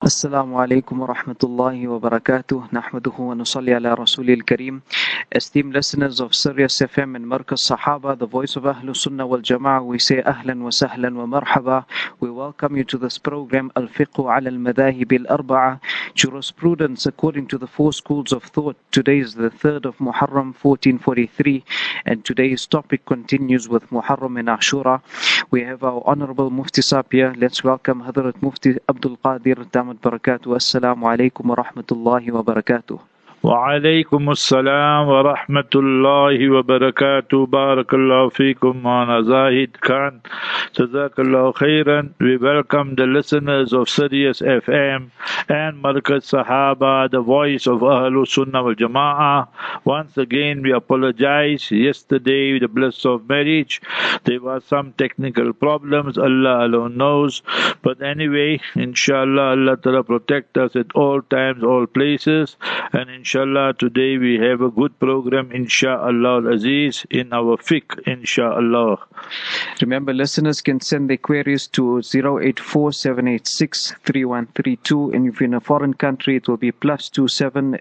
Assalamu alaikum wa rahmatullahi wa barakatuh. Nahmaduhu wa nusalli ala Rasulil Kareem. Esteemed listeners of Sirius FM and Markaz Sahaba, the voice of Ahlus Sunnah wal Jama'ah, we say ahlan wa sahlan wa marhaba. We welcome you to this program, Al-Fiqhu ala al-Madahib al-Arba'a, jurisprudence according to the four schools of thought. Today is the 3rd of Muharram 1443, and today's topic continues with Muharram and Ashura. We have our Honorable Mufti Sahib here. Let's welcome Hadrat Mufti Abdul Qadir Damat Barakatuh. Assalamu alaikum wa rahmatullahi wa barakatuh. وعليكم السلام ورحمة الله وبركاته. Barakallahu feekum, Mana Zahid Khan. Jazakallahu khairan. We welcome the listeners of Sirius FM and Markaz Sahaba, the voice of Ahlus Sunnah wal Jama'ah. Once again, we apologize. Yesterday, the bliss of marriage, there was some technical problems. Allah alone knows. But anyway, inshallah, Allah Ta'ala protect us at all times, all places. And inshallah, today we have a good program, inshallah al-Aziz, in our fiqh, inshallah. Remember, listeners can send their queries to 084-786-3132, and if you're in a foreign country, it will be +27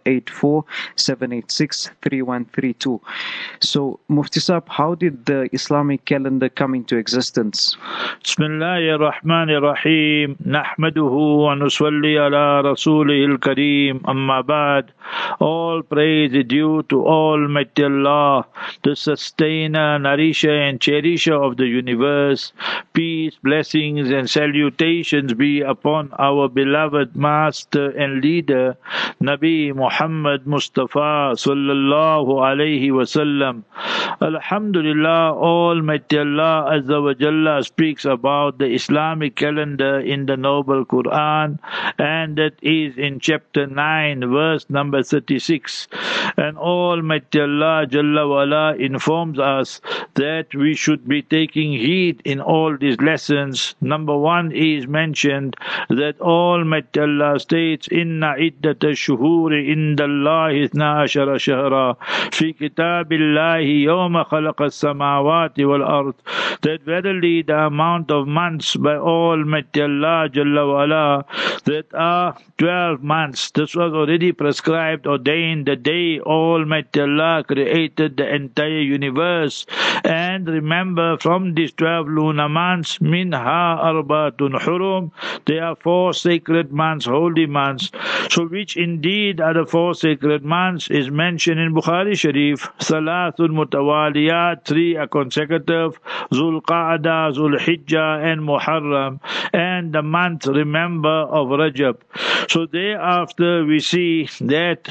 84-786-3132. So, Mufti Sahib, how did the Islamic calendar come into existence? Bismillahir Rahmanir Rahim. Nahmaduhu wa nusalli ala Rasulihil Kareem. Amma ba'd. All praise is due to Almighty Allah, the sustainer, nourisher and cherisher of the universe. Peace, blessings and salutations be upon our beloved master and leader, Nabi Muhammad Mustafa sallallahu alayhi wasallam. Alhamdulillah, Almighty Allah Azza wa Jalla speaks about the Islamic calendar in the Noble Quran, and that is in chapter 9, verse number 36. And Almighty Allah Jalla wa'ala informs us that we should be taking heed in all these lessons. Number one is mentioned that Almighty Allah states, Inna iddata shuhuri inda Allahi ithna ashara shahra fi kitabillahi yawma khalaqa as-samawati wal ard. That verily the amount of months by Almighty Allah Jalla wa'ala, that are 12 months. This was already prescribed, ordained the day Almighty Allah created the entire universe. And remember, from these 12 lunar months, minha arbatun hurum, there are 4 sacred months, holy months. So which indeed are the 4 sacred months is mentioned in Bukhari Sharif. Salatul mutawaliyat, 3 are consecutive, Zul Qa'dah, Zul Hijjah and Muharram, and the month, remember, of Rajab. So thereafter we see that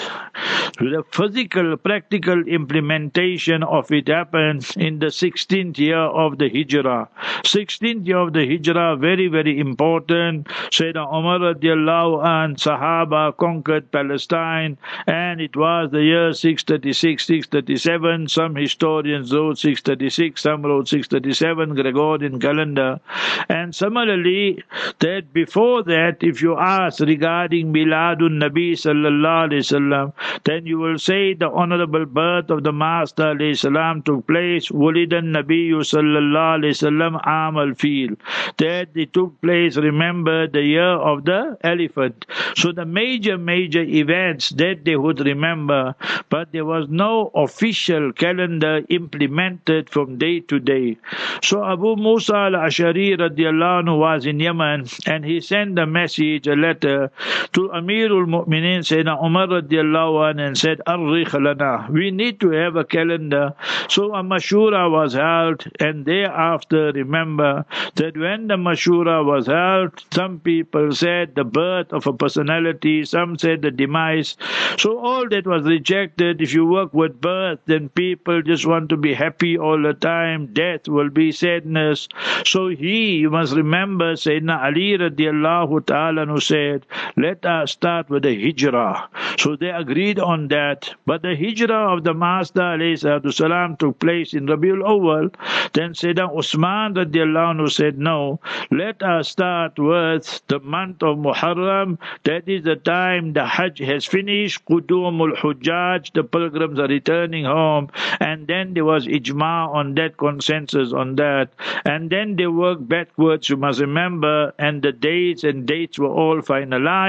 the physical, practical implementation of it happens in the 16th year of the Hijrah. 16th year of the Hijrah, very, very important. Sayyidina Umar radiallahu anh, Sahaba conquered Palestine, and it was the year 636, 637. Some historians wrote 636, some wrote 637, Gregorian calendar. And similarly, that before that, if you ask regarding Miladun Nabi sallallahu alayhi wasallam, then you will say the honorable birth of the Master alayhi salam took place, Wulidan Nabiyyu sallallahu alayhi wasallam Amal Fil. That it took place, remember, the year of the elephant. So the major events that they would remember, but there was no official calendar implemented from day to day. So Abu Musa al-Ash'ari radiallahu anhu was in Yemen, and he sent a message, a letter to Amirul Mu'minin Sayyidina Umar radiallahu anhu, and said, Arrikh lana, we need to have a calendar. So a Mashura was held, and thereafter remember that when the Mashura was held, some people said the birth of a personality, some said the demise. So all that was rejected. If you work with birth, then people just want to be happy all the time. Death will be sadness. So you must remember, Sayyidina Ali radiallahu ta'ala who said, let us start with the Hijrah. So they agreed on that. But the Hijrah of the Master alayhi salam took place in Rabiul Awwal. Then Sayyidina Usman radiallahu anhu said, no, let us start with the month of Muharram. That is the time the Hajj has finished, Qudumul Hujjaj, the pilgrims are returning home. And then there was ijma on that, consensus on that. And then they worked backwards, you must remember, and the dates were all finalized.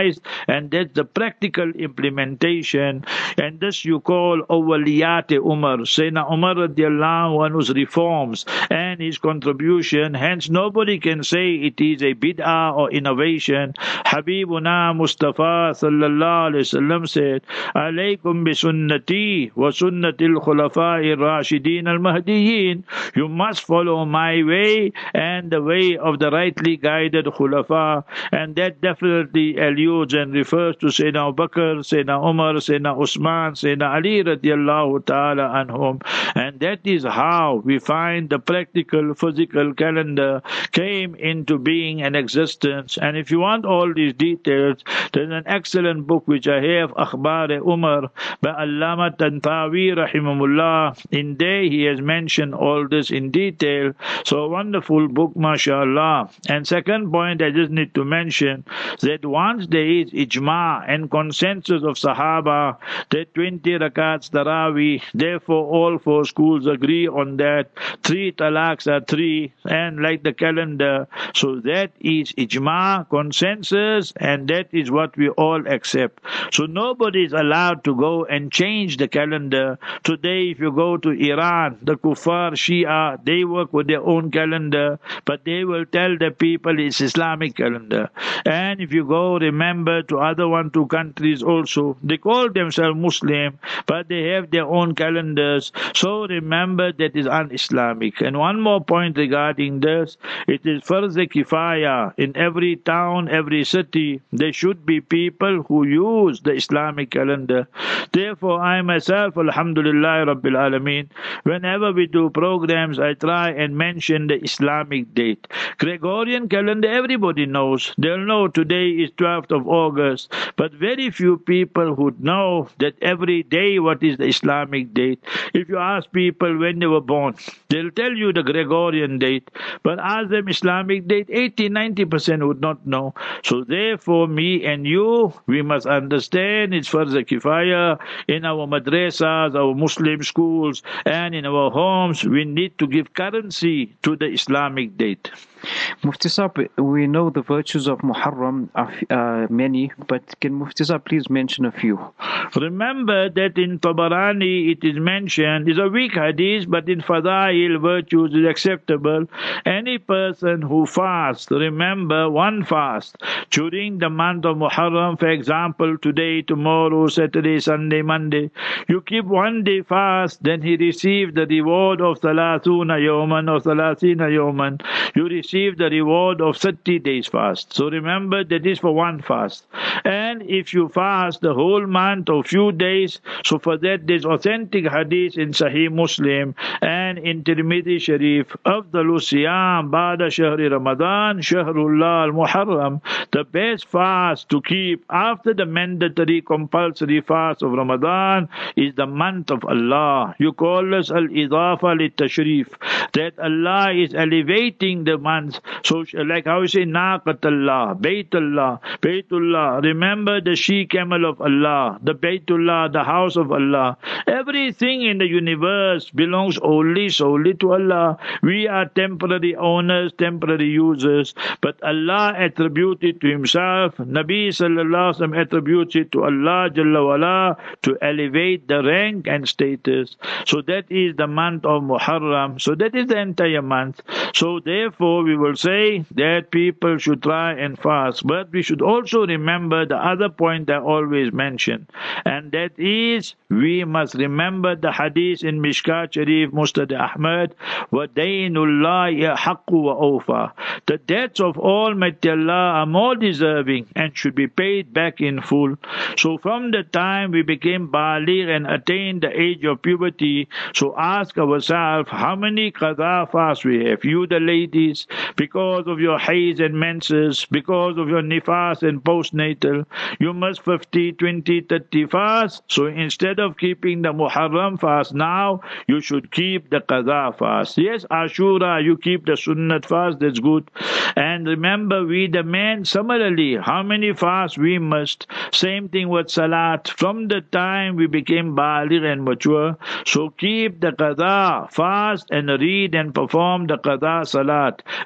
recognized, and that's the practical implementation. And this you call awaliyat Umar. Sayyidina Umar radiallahu anhu's reforms and his contribution. Hence, nobody can say it is a bid'ah or innovation. Habibuna Mustafa sallallahu alaihi wasallam said, "Alaykum bi sunnati wa sunnatil khulafa'i rashidin al-mahdiyyin." You must follow my way and the way of the rightly guided khulafa, and that definitely alludes and refers to Sayyidina Abu Bakr, Sayyidina Umar, Sayyidina Usman, Sayyidina Ali radiallahu ta'ala anhum. And that is how we find the practical physical calendar came into being and existence. And if you want all these details, there's an excellent book which I have, Akhbar Umar by Allama Tantawi rahimahullah. In there he has mentioned all this in detail. So a wonderful book, mashallah. And second point I just need to mention that once there is ijma and consensus of Sahaba that 20 rakats Tarawih, therefore all four schools agree on that. 3 talaqs are 3, and like the calendar. So that is ijma, consensus, and that is what we all accept. So nobody is allowed to go and change the calendar. Today, if you go to Iran, the Kuffar, Shia, they work with their own calendar, but they will tell the people it's Islamic calendar. And if you go, remember, to other 1-2 countries also, they call themselves Muslim, but they have their own calendars. So remember, that is un-Islamic. And one more point regarding this, it is farz kifaya. In every town, every city, there should be people who use the Islamic calendar. Therefore, I myself, alhamdulillah rabbil alameen, whenever we do programs, I try and mention the Islamic date. Gregorian calendar, everybody knows. They'll know today is 12th of August, but very few people would know that every day what is the Islamic date. If you ask people when they were born, they'll tell you the Gregorian date, but ask them Islamic date, 80-90% would not know. So therefore, me and you, we must understand it's farz kifaya. In our madrasas, our Muslim schools, and in our homes, we need to give currency to the Islamic date. Mufti Sahib, we know the virtues of Muharram are many, but can Mufti Sahib please mention a few? Remember that in Tabarani it is mentioned, it's a weak hadith, but in Fadail virtues is acceptable. Any person who fasts, remember one fast during the month of Muharram, for example, today, tomorrow, Saturday, Sunday, Monday, you keep one day fast, then he received the reward of Thalathuna Yawman or Thalathina Yawman. You receive the reward of 30 days fast. So remember, that is for one fast. And if you fast the whole month or few days, so for that there's authentic hadith in Sahih Muslim and in Tirmidhi Sharif, Afdalu Siyam Ba'da Shahri Ramadan Shahrullah al-Muharram. The best fast to keep after the mandatory compulsory fast of Ramadan is the month of Allah. You call this al-Idafa lit-Tashrif, that Allah is elevating the month. So like how you say Naqatullah, Baytullah, Baytullah. Remember the she-camel of Allah, the Baytullah, the house of Allah. Everything in the universe belongs solely to Allah. We are temporary owners, temporary users, but Allah attributes it to Himself. Nabi sallallahu alaihi wasallam attributes it to Allah Jalla wala to elevate the rank and status. So that is the month of Muharram. So that is the entire month. So therefore we will say that people should try and fast, but we should also remember the other point I always mention, and that is we must remember the hadith in Mishkat Sharif, Musnad Ahmad, wa daynullahi haqqu wa awfa. The debts of Almighty Allah are more deserving and should be paid back in full. So from the time we became baligh and attained the age of puberty, so ask ourselves how many qadha fasts we have. You the ladies, because of your haiz and menses, because of your nifas and postnatal, you must 50, 20, 30 fast. So instead of keeping the Muharram fast now, you should keep the Qadha fast. Yes, Ashura, you keep the Sunnat fast, that's good. And remember, we the men, similarly, how many fasts we must. Same thing with Salat. From the time we became baligh and mature, so keep the Qadha fast and read and perform the Qadha Salat.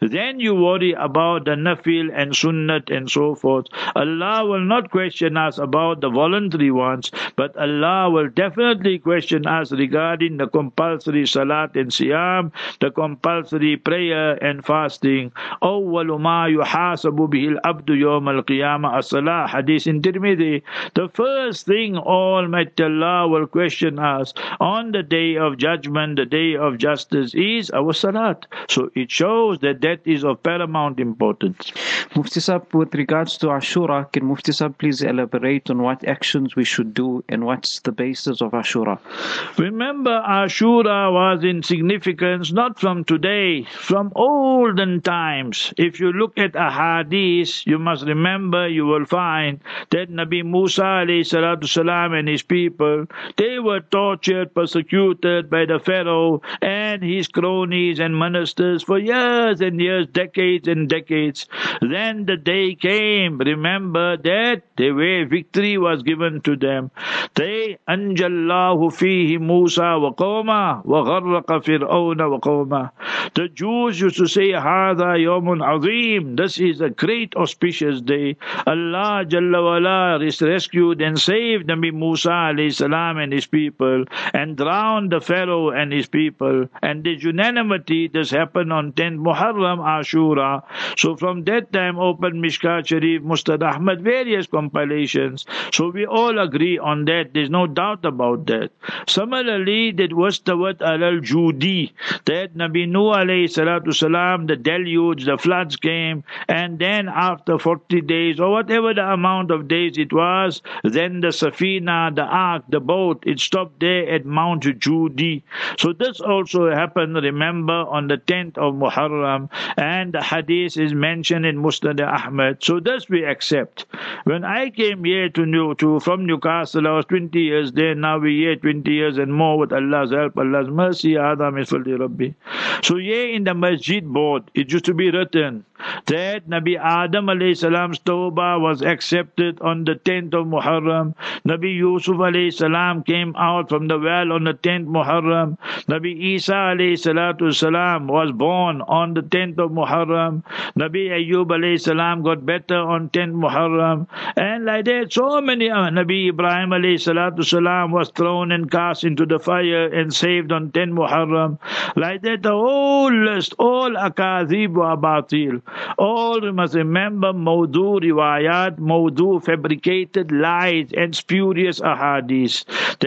Then you worry about the nafil and sunnat and so forth. Allah will not question us about the voluntary ones, but Allah will definitely question us regarding the compulsory salat and siyam, the compulsory prayer and fasting. أول ما يحاسب به العبد يوم القيامة الصلاة, hadith in Tirmidhi. The first thing Almighty Allah will question us on the day of judgment, the day of justice, is our salat. So it shows that is of paramount importance. Mufti Sahib, with regards to Ashura, can Mufti Sahib please elaborate on what actions we should do and what's the basis of Ashura? Remember, Ashura was in significance not from today, from olden times. If you look at a hadith, you must remember, you will find that Nabi Musa alayhi salatu salam and his people, they were tortured, persecuted by the Pharaoh and his cronies and ministers for years and years, decades and decades. Then the day came, remember, that the way victory was given to them. They anjallahu fihi Musa wa qawma wa gharraqa fir'auna wa qawma. The Jews used to say, Hada yawmun azim. This is a great auspicious day. Allah Jalla wala rescued and saved Nabi Musa alayhi salam and his people and drowned the Pharaoh and his people. And this unanimity, this happened on 10th Muharram, Ashura. So from that time, open Mishkat Sharif, Mustad Ahmad, various compilations. So we all agree on that. There's no doubt about that. Similarly, that was the word al-Judi, that Nabi Nuh alayhi salatu salam, the deluge, the floods came, and then after 40 days, or whatever the amount of days it was, then the Safina, the ark, the boat, it stopped there at Mount Judi. So this also happened, remember, on the 10th of Muharram, and the hadith is mentioned in Musnad Ahmad. So this we accept. When I came here from Newcastle, I was 20 years there. Now we're here 20 years and more with Allah's help, Allah's mercy. Adam is fali Rabbi. So here in the masjid board, it used to be written that Nabi Adam alayhi salam's tawbah was accepted on the 10th of Muharram. Nabi Yusuf alayhi salam came out from the well on the 10th Muharram. Nabi Isa alayhi salatu salam was born on the 10th of Muharram. Nabi Ayyub alayhi salam got better on 10th Muharram. And like that, so many. Nabi Ibrahim alayhi salatu salam was thrown and cast into the fire and saved on 10th Muharram. Like that, the whole list, all akazib wa batil. All we must remember, Mawdu riwayat, Mawdu fabricated lies and spurious ahadith.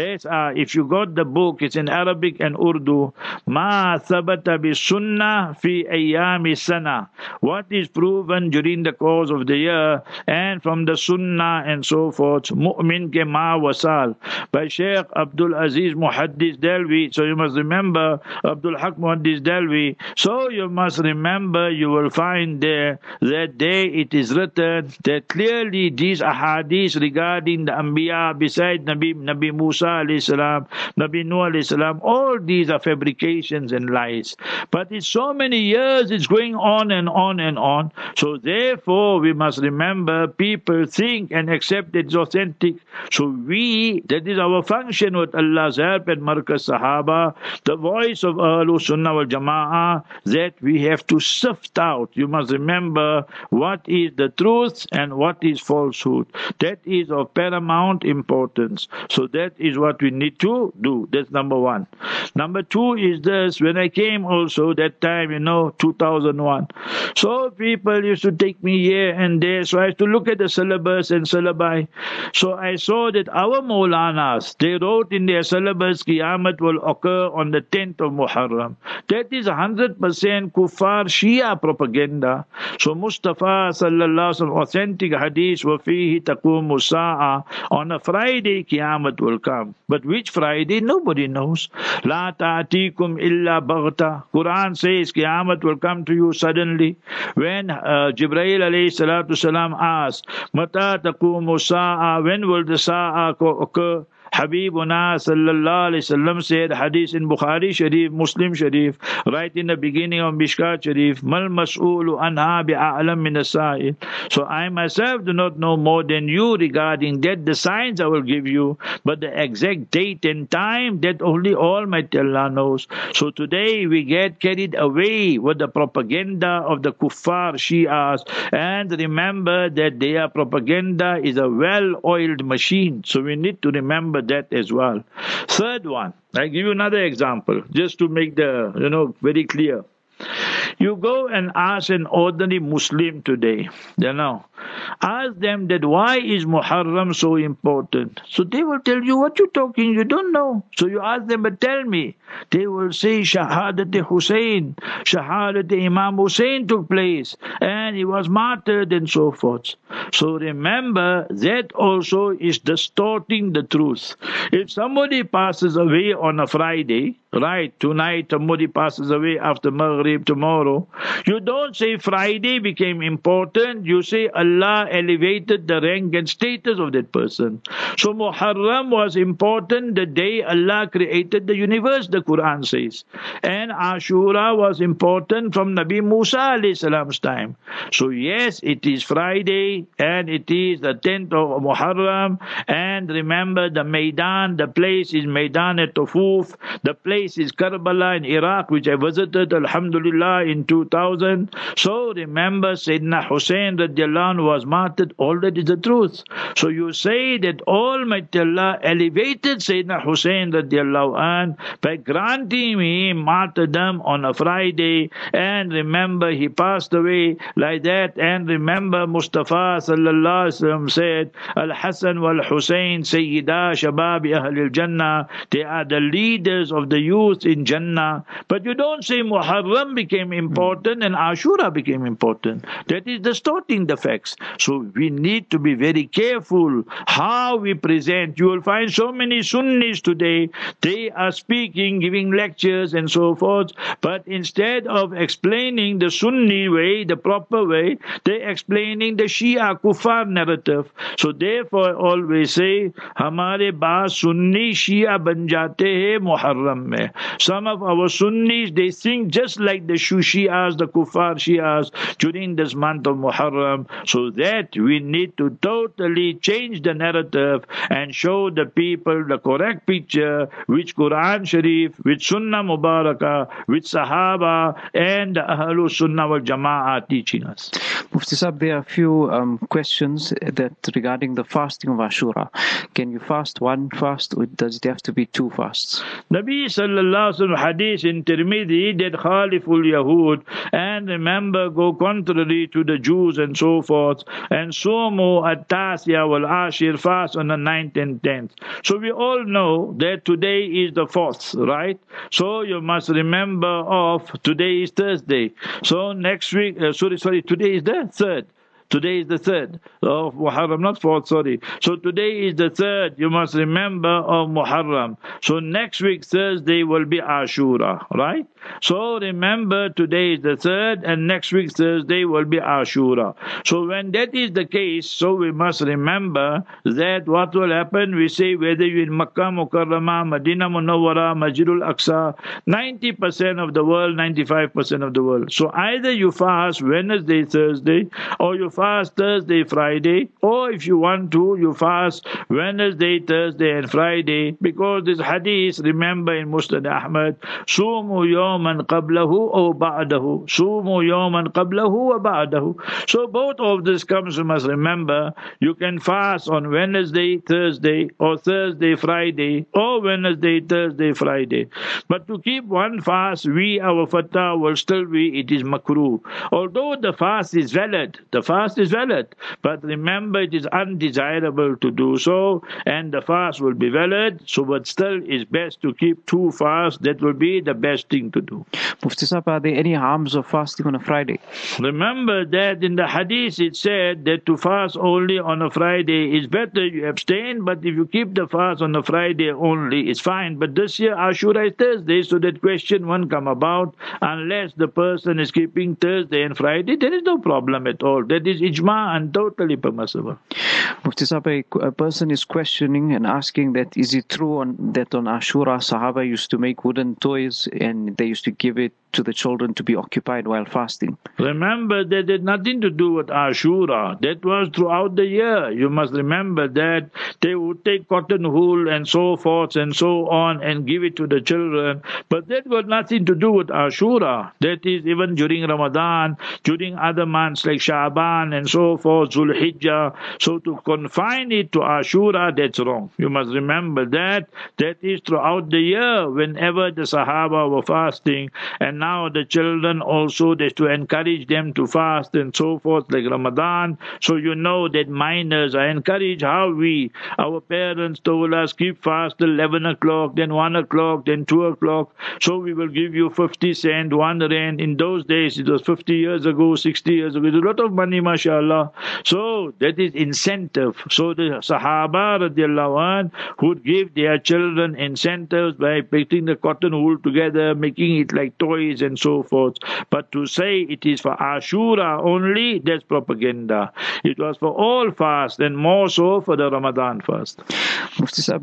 If you got the book, it's in Arabic and Urdu. Ma thabata bi sunnah fi ayyami sana. What is proven during the course of the year and from the sunnah and so forth. Mu'min ke ma wasal. By Sheikh Abdul Aziz Muhaddis Delvi. So you must remember Abdul Haq Muhaddis Delvi. So you must remember, you will find there that day it is written that clearly these ahadith regarding the Anbiya beside Nabi Musa alayhi salam, Nabi Nuh alayhi salam, all these are fabrications and lies. But it's so many years, it's going on and on and on. So therefore we must remember, people think and accept it's authentic. So that is our function with Allah's help and Markaz Sahaba, the voice of Ahlul Sunnah wal Jama'ah, that we have to sift out. You must remember what is the truth and what is falsehood. That is of paramount importance. So that is what we need to do. That's number one. Number two is this. When I came also that time, 2001. So people used to take me here and there. So I used to look at the syllabus and syllabi. So I saw that our Maulanas, they wrote in their syllabus, Qiyamah will occur on the 10th of Muharram. That is 100% kuffar Shia propaganda. So Mustafa sallallahu alaihi wasallam, authentic hadith, wa fihi taqumu sa'a, on a Friday Qiyamah will come. But which Friday? Nobody knows. La ta'atikum illa baghta. Quran says Qiyamah will come to you suddenly. When Jibreel alayhi salatu salam asked, Mata taqumu sa'a, when will the sa'a occur? Habibuna sallallahu alaihi wasallam said, hadith in Bukhari Sharif, Muslim Sharif, right in the beginning of Mishkat Sharif, Mal mas'ulu anha bi'a'lam min as-sa'il. So I myself do not know more than you regarding that. The signs I will give you, but the exact date and time, that only Almighty Allah knows. So today we get carried away with the propaganda of the kuffar Shias, and remember that their propaganda is a well-oiled machine. So we need to remember that as well. Third one, I give you another example, just to make the very clear. You go and ask an ordinary Muslim today, ask them that why is Muharram so important? So they will tell you, what you talking, you don't know. So you ask them, but tell me. They will say, Shahadat Hussein, Shahadat Imam Hussein took place, and he was martyred and so forth. So remember, that also is distorting the truth. If somebody passes away on a Friday, right, tonight somebody passes away after Maghrib tomorrow, you don't say Friday became important, you say Allah elevated the rank and status of that person. So Muharram was important the day Allah created the universe, the Quran says. And Ashura was important from Nabi Musa alayhi salam's time. So yes, it is Friday and it is the 10th of Muharram. And remember, the Maidan, the place is Maidan at Tufuf. The place is Karbala in Iraq, which I visited, alhamdulillah, in 2000. So remember, Sayyidina Hussein radiallahu anhu was martyred. All that is the truth. So you say that Almighty Allah elevated Sayyidina Hussein radiallahu anhu by granting him martyrdom on a Friday. And remember, he passed away like that. And remember, Mustafa sallallahu alaihi wasallam said, Al-Hasan wal-Hussein Sayyida Shababi Ahlil Jannah. They are the leaders of the youth in Jannah. But you don't say Muharram became important and Ashura became important. That is distorting the facts. So we need to be very careful how we present. You will find so many Sunnis today, they are speaking, giving lectures and so forth, but instead of explaining the Sunni way, the proper way, they're explaining the Shia Kuffar narrative. So therefore always say, Hamare baaz Sunni Shia ban jate hai Muharram mein. Some of our Sunnis, they sing just like the Shias, the Kuffar Shias during this month of Muharram. So that we need to totally change the narrative and show the people the correct picture, which Quran Sharif, which Sunnah Mubarakah, which Sahaba and the Ahlul Sunnah wal Jama'ah are teaching us. Mufti Sahib, there are a few questions that regarding the fasting of Ashura. Can you fast one fast, or does it have to be two fasts? Nabi sallallahu alaihi wasallam hadith in Tirmidhi that Khaliful Yahud, and remember, go contrary to the Jews and so forth, and Sumu at-Tasya wal Ashir, fast on the 9th and 10th. So we all know that today is the 4th, right? So you must remember of today is Thursday. So next week, today is the 3rd. Today is the 3rd of Muharram, not 4th, sorry. So today is the 3rd, you must remember, of Muharram. So next week, Thursday, will be Ashura, right? So remember, today is the 3rd, and next week, Thursday, will be Ashura. So when that is the case, so we must remember that what will happen, we say, whether you're in Makkah, Mukarramah, Madinah Munawwara, Masjidul Aqsa, 90% of the world, 95% of the world. So either you fast Wednesday, Thursday, or you fast Thursday, Friday, or if you want to, you fast Wednesday, Thursday, and Friday, because this hadith, remember in Musnad Ahmad, Sumu yawman qablahu or ba'dahu. Sumu yawman qablahu or ba'dahu. So both of this comes, you must remember, you can fast on Wednesday, Thursday, or Thursday, Friday, or Wednesday, Thursday, Friday. But to keep one fast, our fatwa will still be, it is makruh. Although the fast is valid, but remember, it is undesirable to do so, and the fast will be valid. So but still it's best to keep two fasts. That will be the best thing to do. do. Mufti Sahib, are there any harms of fasting on a Friday? Remember that in the hadith it said that to fast only on a Friday is better. You abstain, but if you keep the fast on a Friday only, it's fine. But this year Ashura is Thursday, so that question won't come about unless the person is keeping Thursday and Friday. There is no problem at all. That is ijma and totally permissible. Mufti Sahib, a person is questioning and asking that is it true that on Ashura Sahaba used to make wooden toys and they used to give it to the children to be occupied while fasting? Remember that had nothing to do with Ashura. That was throughout the year. You must remember that they would take cotton wool and so forth and so on and give it to the children. But that got nothing to do with Ashura. That is even during Ramadan, during other months like Sha'ban and so forth, Zul Hijjah. So to confine it to Ashura, that's wrong. You must remember that. That is throughout the year whenever the Sahaba were fasting. And now the children also, there's to encourage them to fast and so forth, like Ramadan. So you know that minors are encouraged. How our parents told us, keep fast till 11 o'clock, then 1 o'clock, then 2 o'clock. So we will give you 50 cents, 1 rand. In those days, it was 50 years ago, 60 years ago. It's a lot of money, mashallah. So that is incentive. So the Sahaba radiallahu anh would give their children incentives by putting the cotton wool together, making it like toys and so forth. But to say it is for Ashura only, that's propaganda. It was for all fast and more so for the Ramadan fast. Mufti Sahib,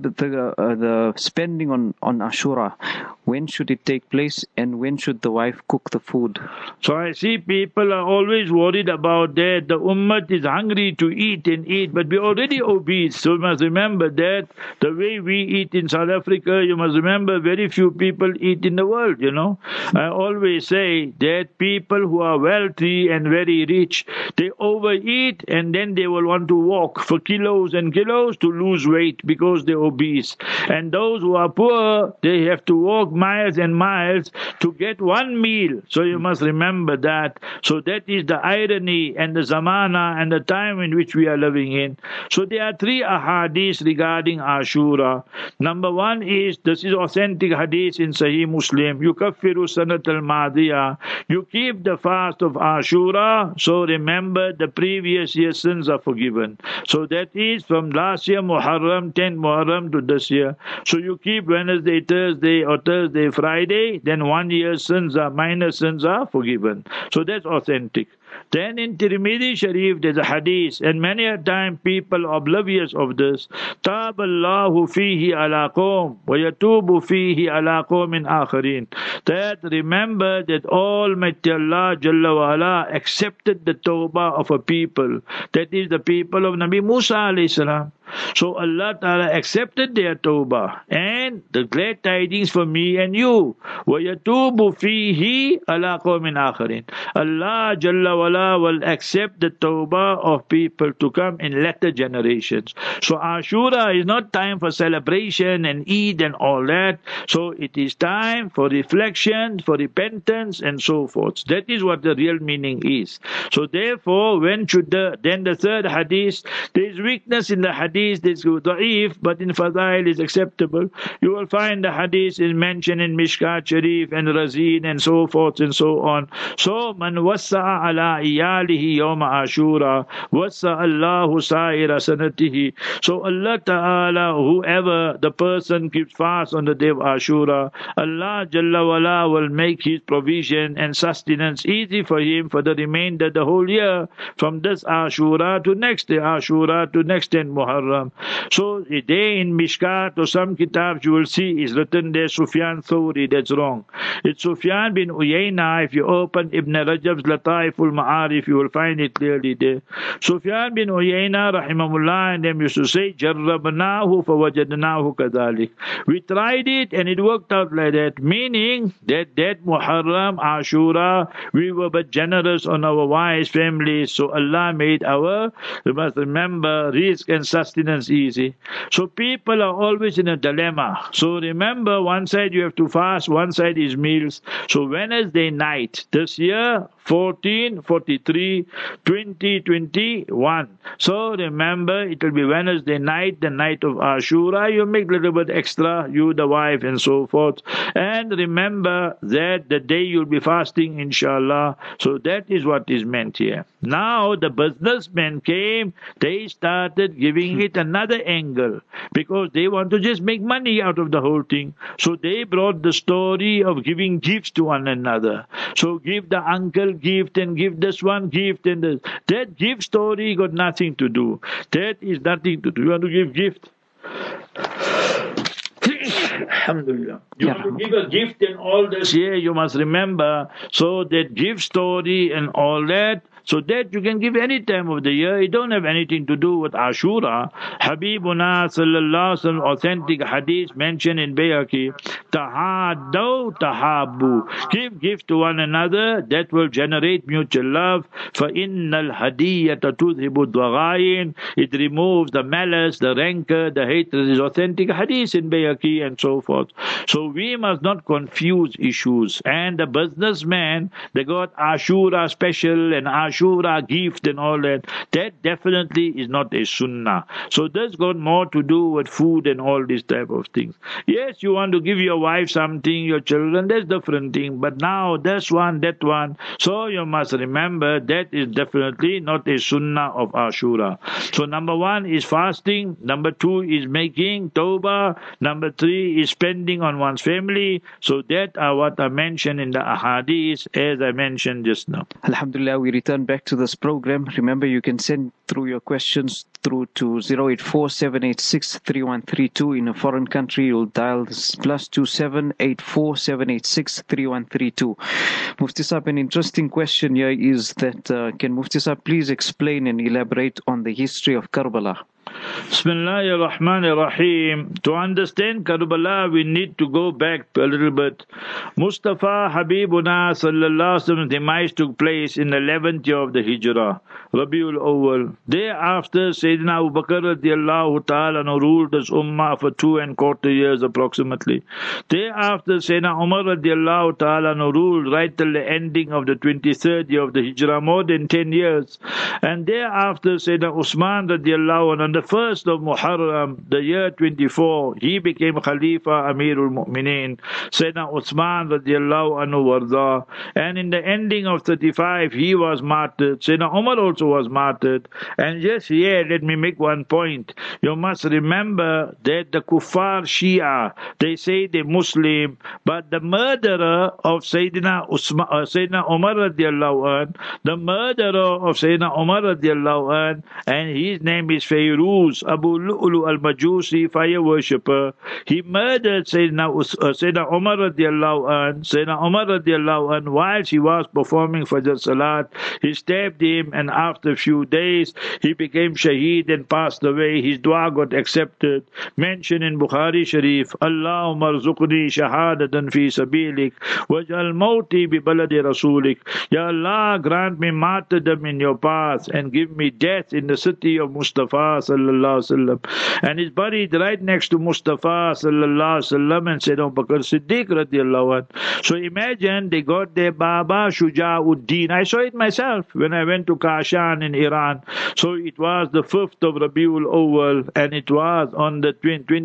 the spending on Ashura, when should it take place and when should the wife cook the food? So I see people are always worried about that. The ummah is hungry to eat and eat, but we're already obese. So you must remember that the way we eat in South Africa, you must remember very few people eat in the world, you know. I always say that people who are wealthy and very rich, they overeat and then they will want to walk for kilos and kilos to lose weight because they're obese. And those who are poor, they have to walk miles and miles to get one meal. So you must remember that. So that is the irony and the zamana and the time in which we are living in. So there are 3 ahadith regarding Ashura. Number 1 is, this is authentic hadith in Sahih Muslim, yukaffiru sanat al-madiyah. You keep the fast of Ashura, so remember the previous year's sins are forgiven. So that is from last year Muharram, 10 Muharram to this year. So you keep Wednesday, Thursday or Thursday, Friday, then 1 year's sins are, minor sins are forgiven. So that's authentic. Then in Tirmidhi Sharif there's a hadith, and many a time people are oblivious of this. Tab Allahu fihi ala qawm wa yatubu fihi ala qawmin akharin. That remember that Almighty Allah Jalla wa Ala accepted the tawbah of a people. That is the people of Nabi Musa alayhi salam. So Allah Ta'ala accepted their tawbah, and the glad tidings for me and you. وَيَتُوبُ فِيهِ عَلَىٰ قَوْمٍ آخَرِينَ. Allah Jalla wala will accept the tawbah of people to come in later generations. So Ashura is not time for celebration and Eid and all that. So it is time for reflection, for repentance and so forth. That is what the real meaning is. So therefore, when should then the third hadith, there is weakness in the hadith. This da'if, but in Fadail is acceptable. You will find the hadith is mentioned in Mishkat Sharif and Razin and so forth and so on. So, man wassa'a ala iyalihi yawma ashura, wassa'a Allahu sa'ira sanatihi. So Allah Ta'ala, whoever the person keeps fast on the day of Ashura, Allah Jalla wala will make his provision and sustenance easy for him for the remainder of the whole year, from this Ashura to next day Ashura to next day Muharram. So a day in Mishkat or some kitabs you will see is written there Sufyan Thawri. That's wrong. It's Sufyan bin Uyayna. If you open Ibn Rajab's Lataiful Ma'arif, you will find it clearly there. Sufyan bin Uyayna rahimahullah and them used to say Jarrabnahu fawajadnahu kadhalik. We tried it and it worked out like that, meaning that Muharram, Ashura, we were but generous on our wise families. So Allah made we must remember, risk and sustenance sustenance easy. So people are always in a dilemma. So remember, one side you have to fast, one side is meals. So Wednesday night, this year, 1443 2021. So remember, it will be Wednesday night, the night of Ashura. You make a little bit extra, you, the wife, and so forth. And remember that the day you'll be fasting, inshallah. So that is what is meant here. Now the businessmen came, they started giving it another angle because they want to just make money out of the whole thing. So they brought the story of giving gifts to one another. So give the uncle gift and give this one gift and this. That gift story got nothing to do. That is nothing to do. You want to give gift? Alhamdulillah. You want to give a gift and all this here, you must remember. So that gift story and all that, so that you can give any time of the year. It don't have anything to do with Ashura. Habibuna sallallahu alaihi wasallam, authentic hadith mentioned in Bayhaqi, tahaddaw tahabbu. Give gift to one another, that will generate mutual love. فَإِنَّ الْهَدِيَّةَ تُذْهِبُ الضَّغَائِنِ. It removes the malice, the rancor, the hatred. Is authentic hadith in Bayhaqi and so forth. So we must not confuse issues. And the businessmen, they got Ashura special and Ashura gift and all that. That definitely is not a sunnah. So that's got more to do with food and all these type of things. Yes, you want to give your wife something, your children, that's different thing. But now this one, that one. So you must remember that is definitely not a sunnah of Ashura. So number one is fasting. Number two is making tawbah. Number three is spending on one's family. So that are what I mentioned in the ahadith as I mentioned just now. Alhamdulillah, we return back to this program. Remember, you can send through your questions through to 084-786-3132. In a foreign country, you'll dial +27 84-786-3132. Mufti Saab, an interesting question here is that can Mufti Saab please explain and elaborate on the history of Karbala? Bismillahir Rahmanir Rahim. To understand Karbala, we need to go back a little bit. Mustafa Habibuna sallallahu alaihi wasallam demise took place in the 11th year of the Hijrah, Rabiul Awwal. Thereafter, Sayyidina Abu Bakr radiallahu ta'ala ruled as Ummah for 2¼ years approximately. Thereafter, Sayyidina Umar radiallahu ta'ala ruled right till the ending of the 23rd year of the Hijrah, more than 10 years. And thereafter, Sayyidina Usman radiallahu anhu, on the 1st of Muharram, the year 24, he became Khalifa Amirul Mu'mineen, Sayyidina Uthman radiallahu anhu warda. And in the ending of 35, he was martyred. Sayyidina Umar also was martyred. And just here, let me make one point. You must remember that the Kuffar Shia, they say they're Muslim, but the murderer of Sayyidina Umar radiallahu anhu, the murderer of Sayyidina Umar radiallahu anhu, and his name is Fayruz, Abu Lu'lu al-Majusi, fire worshipper. He murdered Sayyidina Umar radiallahu anhu. Sayyidina Umar radiallahu anhu, while he was performing Fajr Salat, he stabbed him, and after a few days, he became shaheed and passed away. His dua got accepted. Mentioned in Bukhari Sharif, Allahumma rzuqni shahadatan fi sabilik, waj'al mawti bi baladi rasulik. Ya Allah, grant me martyrdom in your path, and give me death in the city of Mustafa sallallahu alaihi wasallam. And he's buried right next to Mustafa sallallahu alaihi wasallam and Sayyidina Abu Bakr Siddiq radiallahu anhu. So imagine they got their Baba Shuja'uddin. I saw it myself when I went to Kashan in Iran. So it was the 5th of Rabiul Awwal, and it was on the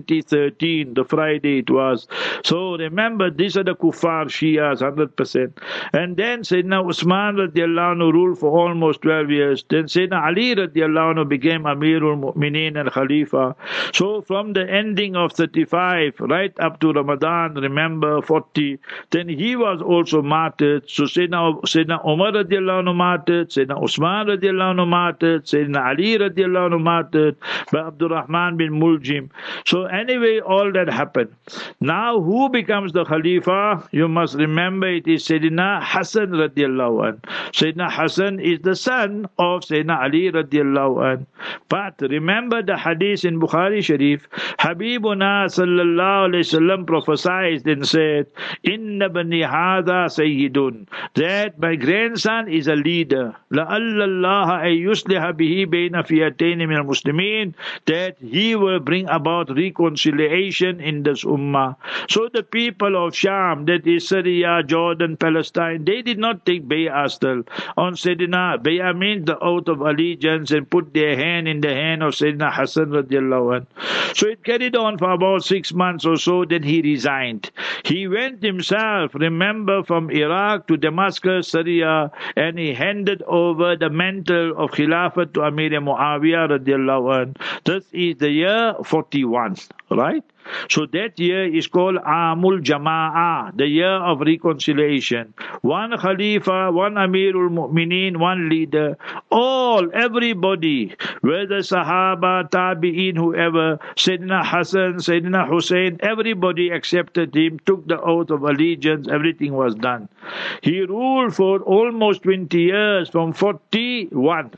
2013, the Friday it was. So remember, these are the Kuffar Shias, 100%. And then Sayyidina Usman radiallahu anhu ruled for almost 12 years. Then Sayyidina Ali radiallahu anhu became Amirul Mu'mineen and Khalifa. So from the ending of 35 right up to Ramadan, remember 40, then he was also martyred. So Sayyidina Umar radiallahu anhu martyred, Sayyidina Usman radiallahu anhu martyred, Sayyidina Ali radiallahu anhu martyred by Abdurrahman bin Muljim. So anyway, all that happened. Now who becomes the Khalifa? You must remember it is Sayyidina Hassan radiallahu anhu. Sayyidina Hassan is the son of Sayyidina Ali radiallahu anhu. But remember, remember the hadith in Bukhari Sharif, Habibuna sallallahu alayhi wasallam prophesied and said, Inna bani hadha sayyidun, that my grandson is a leader. لَأَلَّ اللَّهَ أَن يُصْلِحَ بِهِ بَيْنَ فِئَتَيْنِ مِنَ الْمُسْلِمِينَ, that he will bring about reconciliation in this ummah. So the people of Sham, that is Syria, Jordan, Palestine, they did not take bay'ah still on Sayyidina. Bay'ah means the oath of allegiance, and put their hand in the hand of Sayyidina Hassan radiallahu anhu. So it carried on for about 6 months or so, then he resigned. He went himself, remember, from Iraq to Damascus, Syria, and he handed over the mantle of Khilafat to Amir Muawiyah radiallahu anhu. This is the year 41, right? So that year is called Amul Jama'ah, the year of reconciliation. One Khalifa, one Amirul Mu'mineen, one leader, everybody, whether Sahaba, Tabi'in, whoever, Sayyidina Hassan, Sayyidina Hussein, everybody accepted him, took the oath of allegiance, everything was done. He ruled for almost 20 years, from 41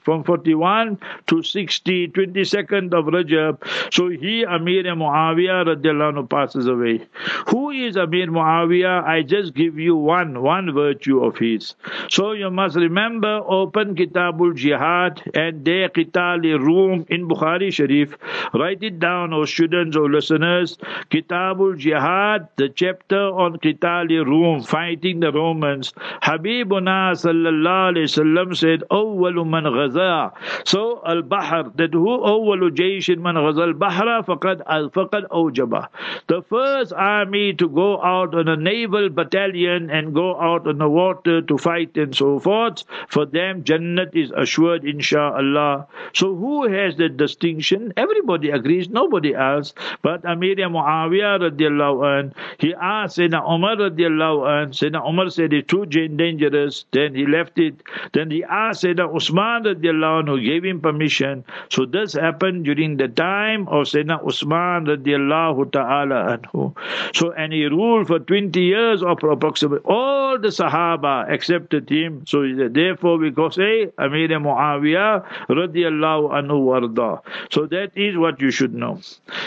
to 60, 22nd of Rajab. So he, Amir Muawiyah radiallahu anhu, passes away. Who is Amir Muawiyah? I just give you one virtue of his. So you must remember, open Kitabul Jihad and there Qitali Rum in Bukhari Sharif. Write it down, O students or listeners. Kitabul Jihad, the chapter on Qitali Rum, fighting the Romans. Habibuna sallallahu alayhi wasallam said, Awwalu man ghaza. So al-Bahr, that who awwalu jayshin man ghaza al-Bahra faqad awjaba. The first army to go out on a naval battalion and go out on the water to fight and so forth, for them Jannat is assured, insha'Allah. So who has the distinction? Everybody agrees, nobody else. But Amir Muawiyah radiallahu anh, he asked Sayyidina Umar radiallahu anh. Sayyidina Umar said it's too dangerous, then he left it. Then he asked Sayyidina Usman radiallahu anh, who gave him permission. So this happened during the time of Sayyidina Usman radiallahu ta'ala anhu. So, and he ruled for 20 years or approximately. All the Sahaba accepted him. So therefore we go say Amir Muawiyah radiallahu anhu warda. So that is what you should know.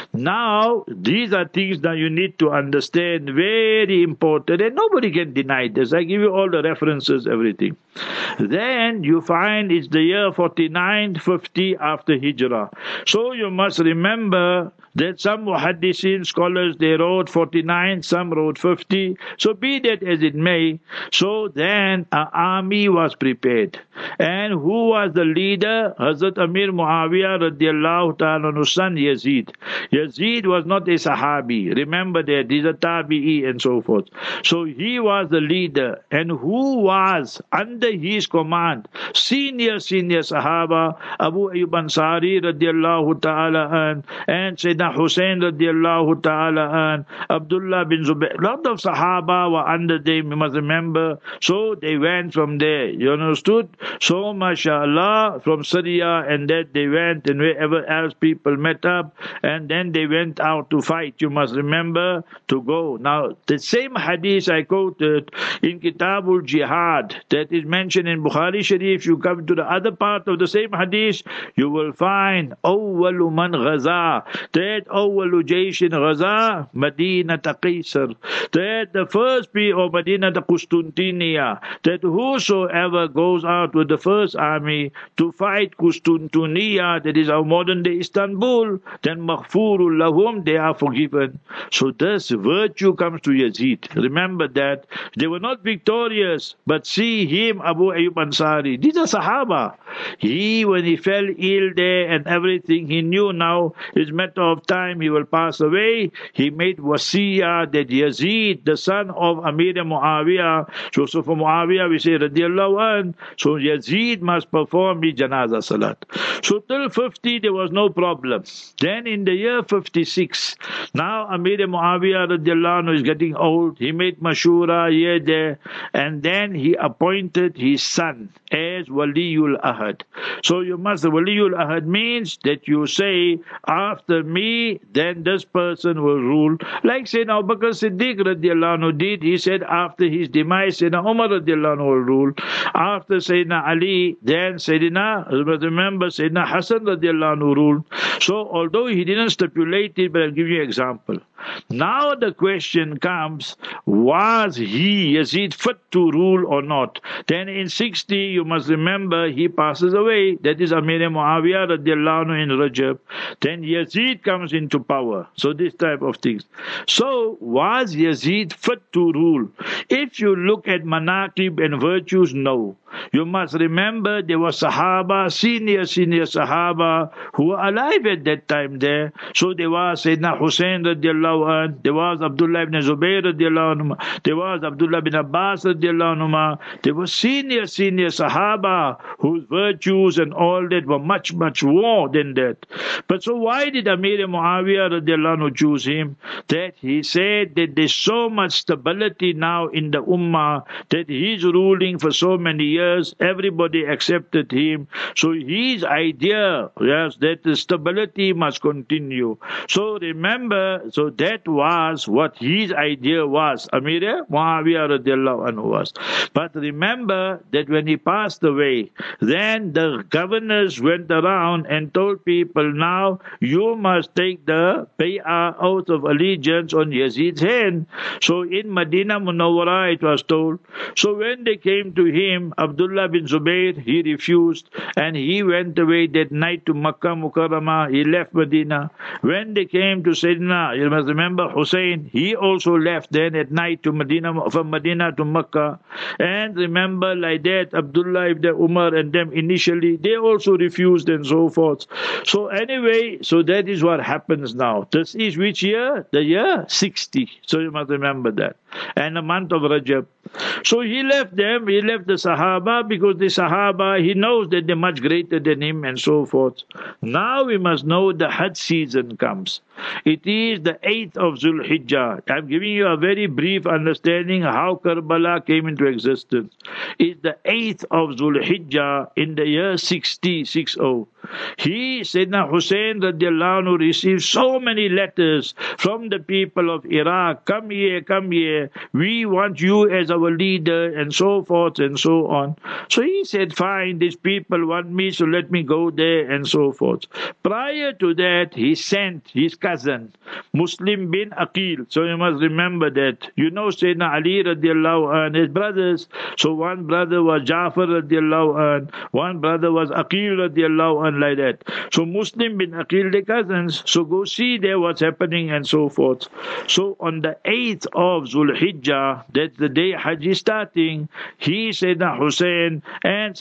Now, these are things that you need to understand, very important, and nobody can deny this. I give you all the references, everything. Then you find it's the year 49, 50 after Hijrah. So you must remember that some muhaddithin scholars, they wrote 49, some wrote 50. So be that as it may. So then an army was prepared. And who was the leader? Hazrat Amir Muawiyah radiallahu ta'ala anhu's son Yazid. Yazid was not a Sahabi. Remember that, he's a Tabi'i and so forth. So he was the leader. And who was under his command? Senior Sahaba, Abu Ayyub Ansari radiallahu ta'ala an, and Sayyidina Hussein radiallahu ta'ala an, Abdullah bin Zubayr. A lot of Sahaba were under them, you must remember. So they went from there. You understood? So mashallah, from Syria and that they went, and wherever else people met up, and then they went out to fight. You must remember to go. Now the same hadith I quoted in Kitabul Jihad, that is mentioned in Bukhari Sharif, you come to the other part of the same hadith, you will find Awwalu man ghaza, that Awwalu jayshin ghaza Madinat Qaisar, that the first people of Madinat Qustantiniya, that whosoever goes out with the first army to fight Qustantiniya, that is our modern day Istanbul, then maghfurul lahum, they are forgiven. So this virtue comes to Yazid. Remember that they were not victorious, but see him, Abu Ayyub Ansari. These are Sahaba. He, when he fell ill there and everything, he knew now it's matter of time he will pass away. He made wasiyah that Yazid, the son of Amir Muawiyah, so for Muawiyah we say radiallahu an, so Yazid must perform the janazah salat. So till 50 there was no problem. Then in the year 56, now Amir Muawiyah radiallahu anhu is getting old. He made mashura here, there, and then he appointed his son as Waliul Ahad. So you must, Waliul Ahad means that you say, after me, then this person will rule. Like Sayyidina Abu Bakr Siddiq radiallahu anhu did. He said, after his demise, Sayyidina Umar radiallahu anhu will rule. After Sayyidina Ali, then remember Sayyidina Hassan radiallahu anhu ruled. So although he didn't stipulate it, but I'll give you an example. Now the question comes, was he, Yazid, fit to rule or not? Then in 60, you must remember, he passes away. That is Amir Muawiyah radiallahu anhu in Rajab. Then Yazid comes into power. So this type of things. So was Yazid fit to rule? If you look at manaqib and virtues, no. You must remember there were Sahaba, senior Sahaba, who were alive at that time there. So there was Sayyidina Hussein radiallahu anhu, there was Abdullah ibn Zubayr radiallahu anhu, there was Abdullah ibn Abbas radiallahu anhu. There were senior Sahaba whose virtues and all that were much more than that. But so why did Amir Muawiyah radiallahu anhu choose him? That he said that there's so much stability now in the Ummah, that he's ruling for so many years. Everybody accepted him. So his idea, yes, that the stability must continue. So remember, so that was what his idea was. Amir Muawiyah radiallahu anhu was. But remember that when he passed away, then the governors went around and told people, now you must take the bay'ah, oath of allegiance, on Yazid's hand. So in Medina Munawwara it was told. So when they came to him, Abdullah bin Zubayr, he refused, and he went away that night to Makkah Mukarramah. He left Medina. When they came to Sayyidina, you must remember, Hussein, he also left then at night to Medina, from Medina to Makkah. And remember, like that, Abdullah ibn Umar and them initially, they also refused and so forth. So anyway, so that is what happens now. This is which year? The year 60. So you must remember that. And the month of Rajab. So he left them, he left the Sahaba, because the Sahaba, he knows that they're much greater than him and so forth. Now we must know the Hajj season comes. It is the 8th of Zulhijjah. I'm giving you a very brief understanding how Karbala came into existence. It's the 8th of Zulhijjah in the year 60. He, Sayyidina Hussein radiallahu anhu, received so many letters from the people of Iraq. Come here, we want you as our leader, and so forth and so on. So he said, fine, these people want me, so let me go there and so forth. Prior to that, he sent his cousin, Muslim bin Aqil. So you must remember that. You know Sayyidina Ali radiallahu anhu, his brothers. So one brother was Ja'far radiallahu anhu, one brother was Aqil radiallahu anhu, like that. So Muslim bin Aqil, the cousins. So go see there what's happening and so forth. So on the 8th of Zulhijjah, that's the day Hajj is starting, he, Sayyidina Hussein, and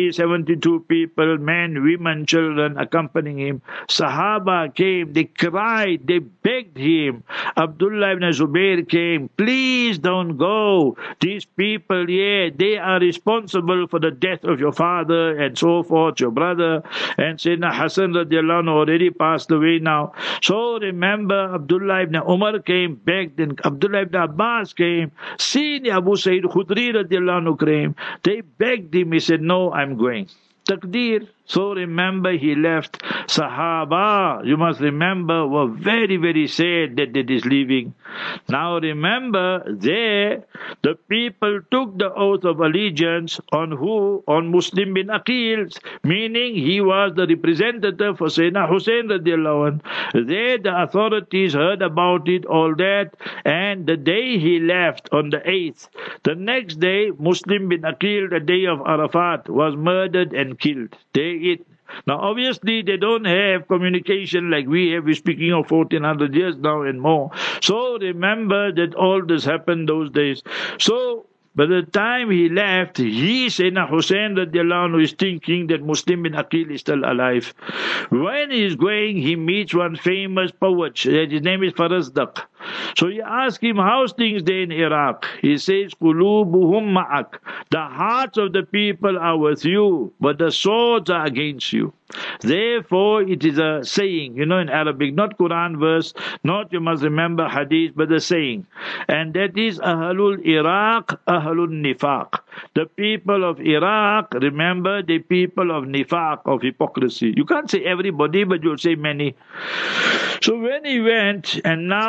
72 people, men, women, children, accompanying him. Sahaba came, they cried, they begged him. Abdullah ibn Zubayr came, please don't go. These people, they are responsible for the death of your father and so forth, your brother. And Sayyidina Hassan radiallahu anhu already passed away now. So remember, Abdullah ibn Umar came, begged, and Abdullah ibn Abbas came. Senior Abu Sayyid Khudri radiallahu anhu came. They begged him, he said, no, I'm going. Taqdeer. So remember, he left. Sahaba, you must remember, were very, very sad that it is leaving. Now remember, there, the people took the oath of allegiance on who? On Muslim bin Aqil, meaning he was the representative for Sayyidina Hussein radiallahu anhu. There, the authorities heard about it, all that, and the day he left, on the 8th, the next day, Muslim bin Aqil, the day of Arafat, was murdered and killed. Now, obviously, they don't have communication like we have. We're speaking of 1400 years now and more. So remember that all this happened those days. So by the time he left, he, Sayyidina Hussein radiallahu anhu, is thinking that Muslim bin Aqil is still alive. When he is going, he meets one famous poet. His name is Farazdaq. So he asked him, how's things there in Iraq? He says, Qulubuhum ma'ak. The hearts of the people are with you, but the swords are against you. Therefore, it is a saying, in Arabic, not Quran verse, not, you must remember, hadith, but a saying. And that is, Ahlul Iraq, Ahlul Nifaq. The people of Iraq, remember, the people of Nifaq, of hypocrisy. You can't say everybody, but you'll say many. So when he went, and now you must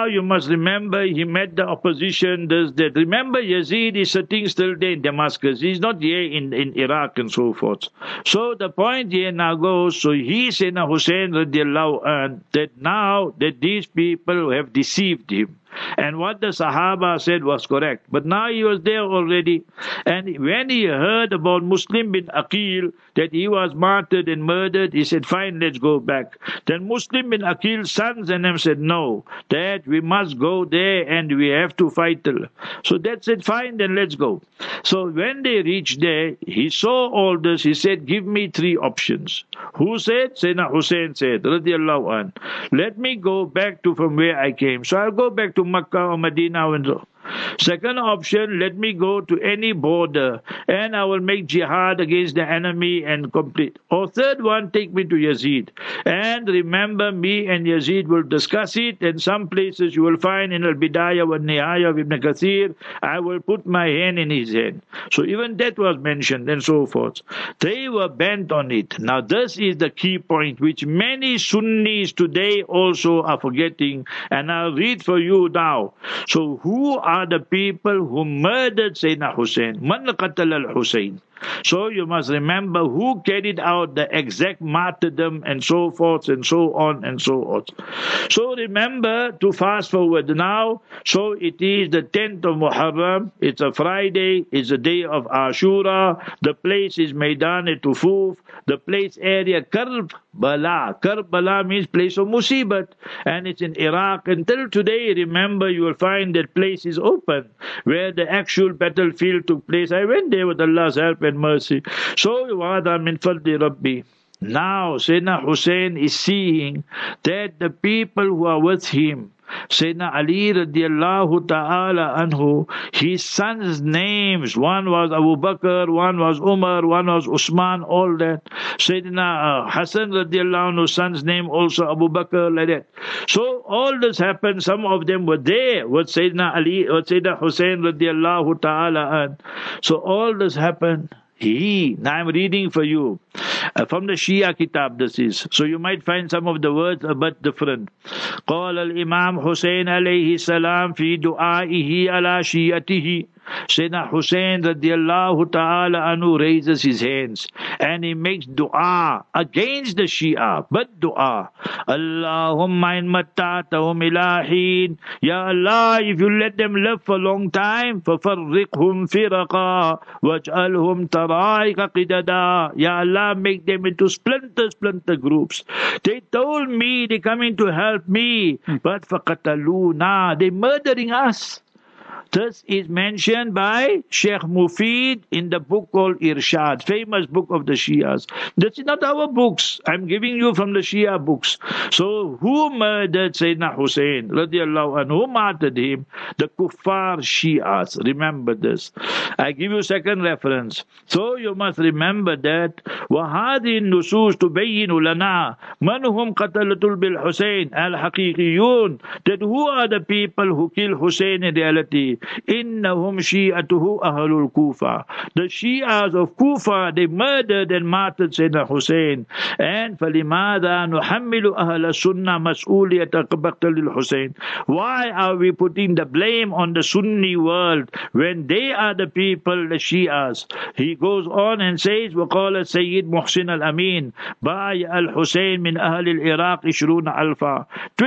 remember he met the opposition, this, that. Remember, Yazid is sitting still there in Damascus. He's not here in Iraq and so forth. So the point here now goes, so he, Sayyidina Hussein radiallahu anh, that now that these people have deceived him, and what the Sahaba said was correct. But now he was there already. And when he heard about Muslim bin Aqil, that he was martyred and murdered, he said, fine, let's go back. Then Muslim bin Aqil's sons and them said, no, that we must go there and we have to fight. So that said, fine, then let's go. So when they reached there, he saw all this. He said, give me three options. Who said? Sayyidina Hussein said, radiallahu anh, let me go back to from where I came. So I'll go back to Makkah or Medina and so. Second option, let me go to any border and I will make jihad against the enemy and complete. Or third one, take me to Yazid. And remember, me and Yazid will discuss it. And some places you will find in Al-Bidayah wa Nihaya of Ibn Kathir, I will put my hand in his hand. So even that was mentioned and so forth. They were bent on it. Now this is the key point which many Sunnis today also are forgetting. And I'll read for you now. So who are the people who murdered Sayyidina Hussein? Man qatala al-Hussein. So you must remember who carried out the exact martyrdom and so forth and so on and so on. So remember to fast forward now. So it is the 10th of Muharram. It's a Friday. It's the day of Ashura. The place is Maidan-e-Tufuf. The place area Karbala. Karbala means place of Musibat. And it's in Iraq. Until today, remember, you will find that place is open where the actual battlefield took place. I went there with Allah's help and mercy. So, wa'ada min fadli Rabbi. Now, Sayyidina Hussein is seeing that the people who are with him, Sayyidina Ali radiallahu ta'ala anhu, his sons' names, one was Abu Bakr, one was Umar, one was Usman, all that. Sayyidina Hassan radiallahu anhu's son's name also Abu Bakr, like that. So all this happened, some of them were there with Sayyidina Ali, with Sayyidina Hussein radiallahu ta'ala an. So all this happened. Now I'm reading for you from the Shia Kitab, this is. So you might find some of the words a bit different. قال الإمام حسين عليه السلام في دعائه على شيعته. Sayyidina Hussein radiallahu ta'ala anhu raises his hands and he makes dua against the Shia, but dua. Allahumma in mattatahum ilahin. Ya Allah, if you let them live for a long time, fafarriqhum firaqa waj'alhum tara'iqa qidada. Ya Allah, make them into splinter groups. They told me they're coming to help me, but faqataluna, they're murdering us. This is mentioned by Sheikh Mufid in the book called Irshad, famous book of the Shias. This is not our books. I'm giving you from the Shia books. So who murdered Sayyidina Hussein radiallahu anhu? Who martyred him? The Kuffar Shias. Remember this. I give you second reference. So you must remember that وَهَذِهِ النُّصُوص تُبَيِّنُ لَنَا مَنْ هُمْ قَتَلَةُ بِالْحُسَيْنِ الْحَقِيقِيُّونَ. That who are the people who kill Hussein in reality? Innahum Shi'atuhu Ahlul Kufa. The Shias of Kufa, they murdered and martyred Sayyidina Hussein. And فَلِمَاذَا نُحَمِّلُ أَهْلَ السُنَّةِ مَسْئُولِيَةَ قَبَقْتَ لِلْحُسَيْنِ. Why are we putting the blame on the Sunni world when they are the people, the Shias? He goes on and says, وَقَالَ Sayyid Muhsin al-Amin بَايَ الْحُسَيْن مِنْ أَهْلِ الْإِرَاقِ 20,000.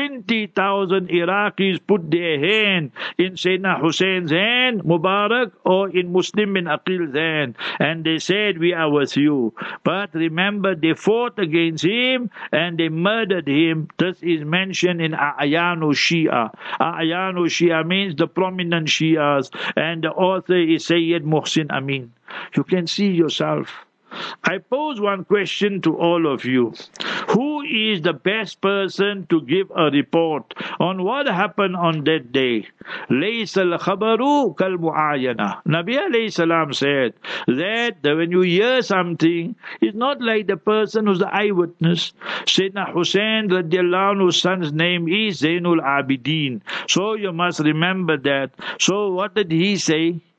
20,000 Iraqis put their hand in Sayyidina Hussein's hand, Mubarak, or in Muslim bin Aqil's hand. And they said, we are with you. But remember, they fought against him and they murdered him. This is mentioned in A'yanu Shia. A'yanu Shia means the prominent Shias. And the author is Sayyid Muhsin Amin. You can see yourself. I pose one question to all of you. Who is the best person to give a report on what happened on that day? لَيْسَ الْخَبَرُ كَالْمُعَايَنَةِ. Nabi alayhi salam said that when you hear something, it's not like the person who's the eyewitness. Sayyidina Hussein radiallahu anhu's son's name is Zainul Abidin. So you must remember that. So what did he say?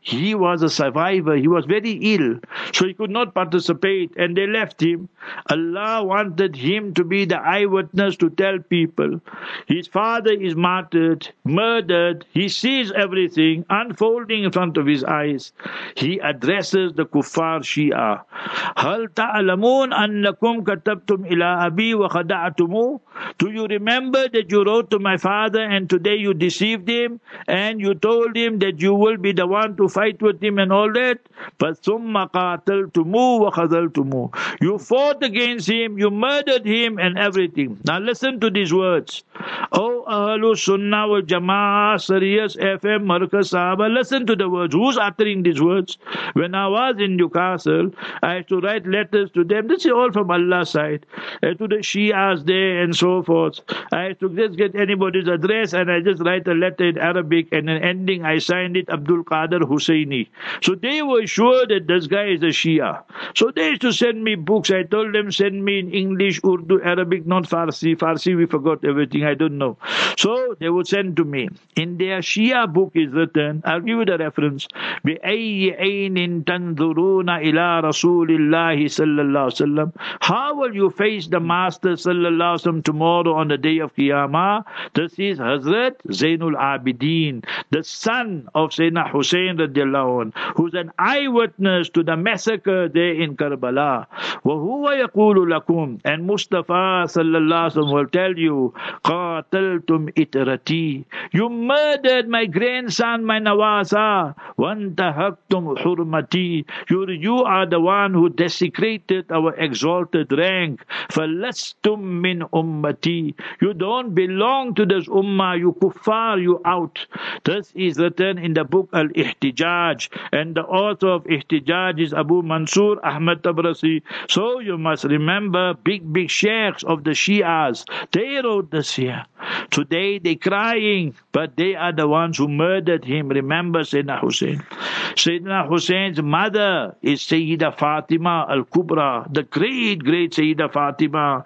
he was a survivor. He was very ill, so he could not participate, and they left him. Allah wanted him to be the eyewitness to tell people. His father is martyred, murdered. He sees everything unfolding in front of his eyes. He addresses the kuffar Shia. هل تعلمون أنكم كتبتم إلى أبي وخدعتموه? Do you remember that you wrote to my father and today you deceived him and you told him that you will be the one to fight with him and all that? فَثُمَّ قَاتَلْتُمُوهُ وَخَذَلْتُمُوهُ. You fought against him, you murdered him and everything. Now listen to these words. Oh Ahlus Sunnah wal Jama'ah, Sirius FM, Markaz Sahaba, listen to the words. Who's uttering these words? When I was in Newcastle, I had to write letters to them. This is all from Allah's side. To the Shias there and so forth. I had to just get anybody's address and I just write a letter in Arabic and an ending I signed it Abdul Qadir Husseini. So they were sure that this guy is a Shia. So they used to send me books. I told them send me in English, Urdu, Arabic, not Farsi. Farsi we forgot everything. I don't know. So they would send to me. In their Shia book is written, I'll give you the reference. بِأَيِّ عَيْنٍ تَنْظُرُونَ إِلَىٰ رَسُولِ اللَّهِ صَلَّى اللَّهُ عَلَيْهِ وسلم. How will you face the Master sallallahu alaihi wasallam tomorrow on the day of Qiyamah? This is Hazrat Zainul Abidin, the son of Sayyidina Hussein radiallahu anh, who's an eyewitness to the massacre there in Karbala. وَهُوَ يَقُولُ لَكُمْ. And Mustafa sallallahu alaihi wasallam will tell you, قَاتَلْتُمْ إِتْرَتِي. You murdered my grandson, my Nawasa. وَانْتَهَكْتُمْ حُرْمَتِي. You are the one who desecrated our exalted rank. فَلَسْتُمْ مِنْ ummati. You don't belong to this ummah, you kuffar, you out. This is written in the book Al-Ihtijaj, and the author of Ihtijaj is Abu Mansur Ahmad Tabrasi. So you must remember big sheikhs of the Shias, they wrote this here. Today they crying, but they are the ones who murdered him. Remember Sayyidina Hussein. Sayyidina Hussein's mother is Sayyida Fatima Al-Kubra, the great Sayyida Fatima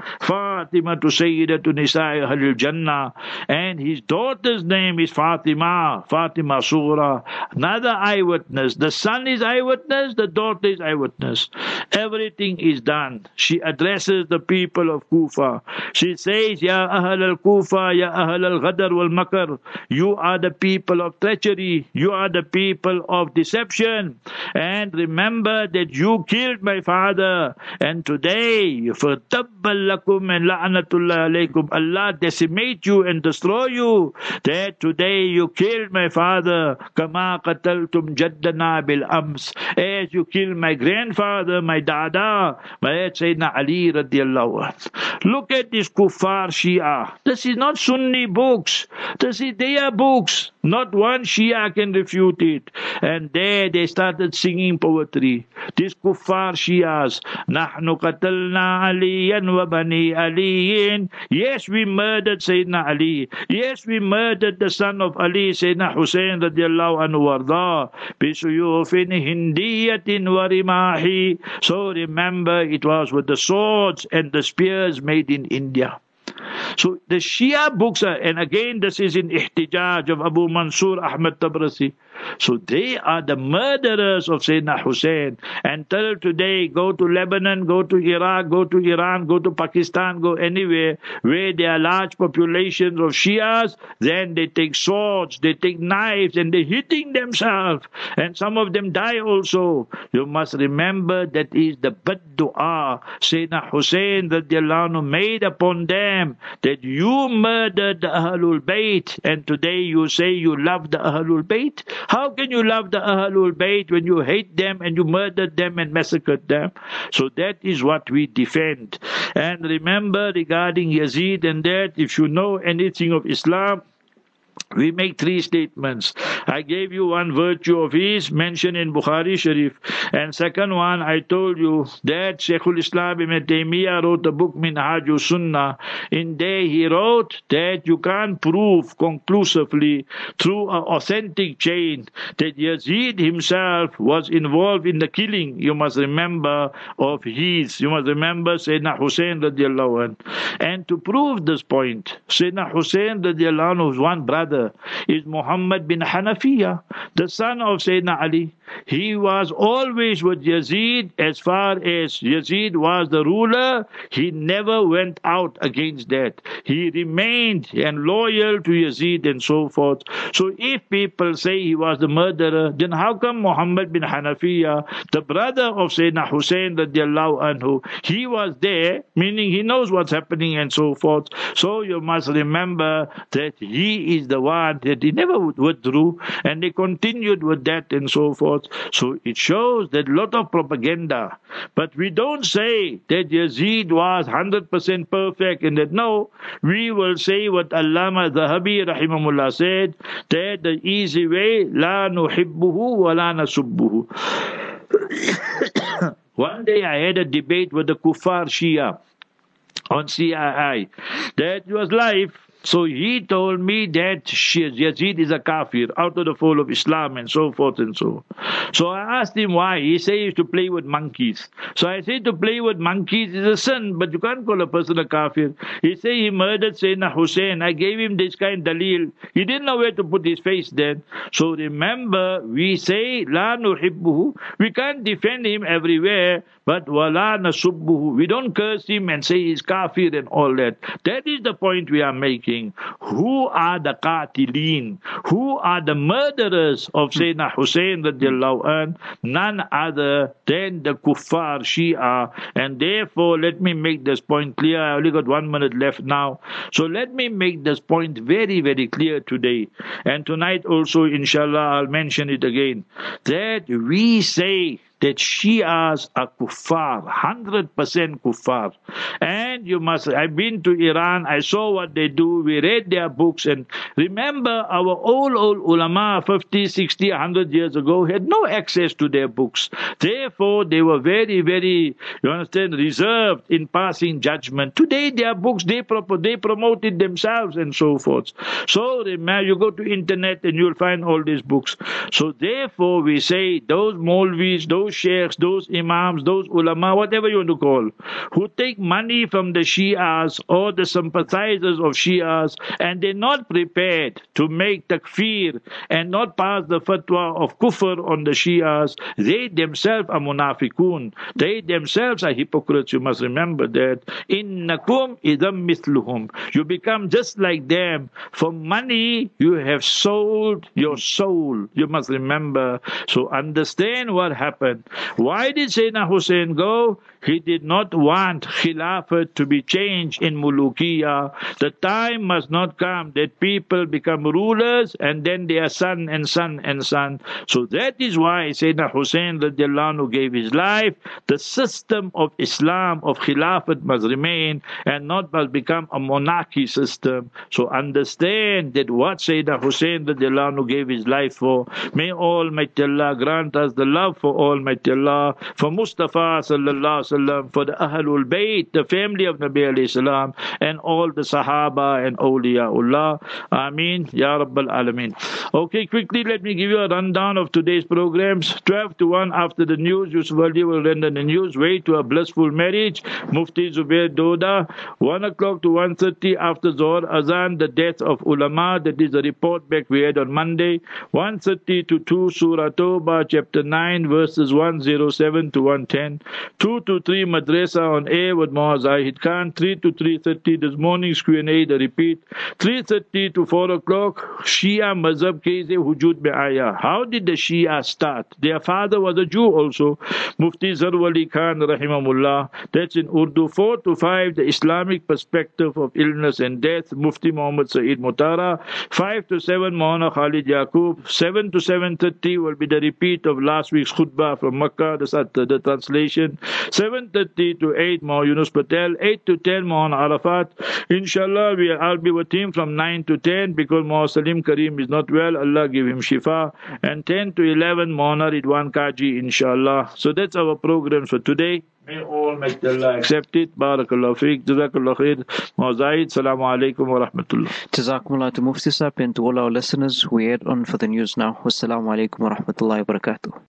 to Sayyida to Nisa'i Ahlul Jannah, and his daughter's name is Fatima Sughra. Another eyewitness. The son is eyewitness, the daughter is eyewitness. Everything is done. She addresses the people of Kufa. She says, Ya Ahl al-Kufa, Ya Ahl al-Ghadar wal-Makar. You are the people of treachery. You are the people of deception. And remember that you killed my father. And today, فَتَبَّ لَكُمْ and la'anatullah alaykum. Allah decimate you and destroy you. That today you killed my father. Kama qataltum jaddana bil ams. As you killed my grandfather, my dada, my Sayyidina Ali radiallahu anh. Look at this kuffar Shia. This is not Sunni books. This is their books. Not one Shia can refute it. And there they started singing poetry. These kuffar Shias. Nahnu qatalna aliyan wa bani aliyin. Yes, we murdered Sayyidina Ali. Yes, we murdered the son of Ali, Sayyidina Hussein radiallahu anhu warda. Bisuyufin hindiyatin wa rimahi. So remember, it was with the swords and the spears made in India. So the Shia books are, and again this is in Ihtijaj of Abu Mansur Ahmad Tabrasi. So they are the murderers of Sayyidina Hussein. And till today, go to Lebanon, go to Iraq, go to Iran, go to Pakistan, go anywhere where there are large populations of Shias, then they take swords, they take knives, and they're hitting themselves. And some of them die also. You must remember that is the bad dua Sayyidina Hussein radiallahu anhu made upon them, that you murdered the Ahlul Bayt, and today you say you love the Ahlul Bayt. How can you love the Ahlul Bayt when you hate them and you murdered them and massacred them? So that is what we defend. And remember regarding Yazid and that, if you know anything of Islam, we make three statements. I gave you one virtue of his mentioned in Bukhari Sharif. And second one, I told you that Shaykhul Islam Ibn Taymiyyah wrote a book, Minhajus Sunnah. In there he wrote that you can't prove conclusively through an authentic chain that Yazid himself was involved in the killing, you must remember, of his. You must remember Sayyidina Hussein radiallahu anh. And to prove this point, Sayyidina Hussein radiallahu anhu's one brother is Muhammad bin Hanafi. Hanafiya, the son of Sayyidina Ali. He was always with Yazid. As far as Yazid was the ruler, he never went out against that. He remained and loyal to Yazid and so forth. So if people say he was the murderer, then how come Muhammad bin Hanafiya, the brother of Sayyidina Hussein radiallahu anhu, he was there, meaning he knows what's happening and so forth. So you must remember that he is the one that he never withdrew, and they continued with that and so forth. So it shows that lot of propaganda. But we don't say that Yazid was 100% perfect and that no, we will say what Allama Zahabi rahimahullah said, that the easy way, la nuhibbuhu wa la nasubbuhu. One day I had a debate with the Kuffar Shia on CII. That was live. So he told me that Yazid is a kafir, out of the fold of Islam and so forth and so. So I asked him why. He said he used to play with monkeys. So I said to play with monkeys is a sin, but you can't call a person a kafir. He said he murdered Sayyidina Hussein. I gave him this kind of dalil. He didn't know where to put his face then. So remember, we say, La nuhibbuhu. We can't defend him everywhere, but wala nasubbuhu. We don't curse him and say he's kafir and all that. That is the point we are making. Who are the qatilin? Who are the murderers of Sayyidina Hussein radiallahu anh? None other than the Kuffar Shia. And therefore, let me make this point clear. I only got 1 minute left now. So let me make this point very, very clear today. And tonight also, inshallah, I'll mention it again. That we say that Shias are kuffar, 100% kuffar. And you must, I've been to Iran, I saw what they do, we read their books, and remember our old ulama 50, 60, 100 years ago had no access to their books. Therefore, they were very, very, you understand, reserved in passing judgment. Today, their books, they promoted themselves and so forth. So, remember, you go to internet and you'll find all these books. So, therefore, we say those Maulvis, those sheikhs, those imams, those ulama, whatever you want to call, who take money from the Shias or the sympathizers of Shias, and they're not prepared to make takfir and not pass the fatwa of kufr on the Shias, they themselves are munafiqun. They themselves are hypocrites. You must remember that. Innakum idam mithluhum. You become just like them. For money, you have sold your soul. You must remember. So understand what happened. Why did Sayyidina Hussein go? He did not want Khilafat to be changed in Mulukiya. The time must not come that people become rulers and then they are son and son and son. So that is why Sayyidina Hussein radiallahu anhu gave his life. The system of Islam, of Khilafat must remain and not must become a monarchy system. So understand that what Sayyidina Hussein radiallahu anhu gave his life for. May Almighty Allah grant us the love for Almighty Allah, for Mustafa sallallahu alaihi wasallam, for the Ahlul Bayt, the family of Nabi alayhi salam, and all the Sahaba and Awliyaullah. Ameen. Ya Rabbal Alameen. Okay, quickly let me give you a rundown of today's programs. 12 to 1 after the news, Yusuf Ali will render the news. Way to a blissful marriage, Mufti Zubair Doda. 1 o'clock to 1:30 after Zohar Azan, the death of ulama. That is the report back we had on Monday. 1:30 to 2, Surah Tawbah, chapter 9, verses 107 to 110. 2 to 3, Madrasa on air with Muaz Zahid Khan. 3 to 3:30 this morning's Q&A, the repeat. 3:30 to 4 o'clock, Shia Mazhab Kaise Hujud Mein Aya. How did the Shia start? Their father was a Jew also. Mufti Zarwali Khan rahimahullah. That's in Urdu. 4 to 5, the Islamic perspective of illness and death. Mufti Muhammad Saeed Mutara. 5 to 7, Maulana Khalid Yaqub. 7 to 7:30 will be the repeat of last week's khutbah from Makkah, the translation. 7:30 to 8, Maulana Yunus Patel. 8 to 10, Maulana Arafat. Inshallah, I'll be with him from 9 to 10 because Maulana Salim Kareem is not well. Allah give him shifa. And 10 to 11, Maulana Ridwan Kaji, inshallah. So that's our programs for today. May Almighty Allah accept it. Barakallahu feek. Jazakallahu khair. Mazaid. Assalamu alaikum wa rahmatullah. Jazakumullah to Mufti Sahib and to all our listeners. We head on for the news now. Wassalamu alaikum wa rahmatullahi wa barakatuh.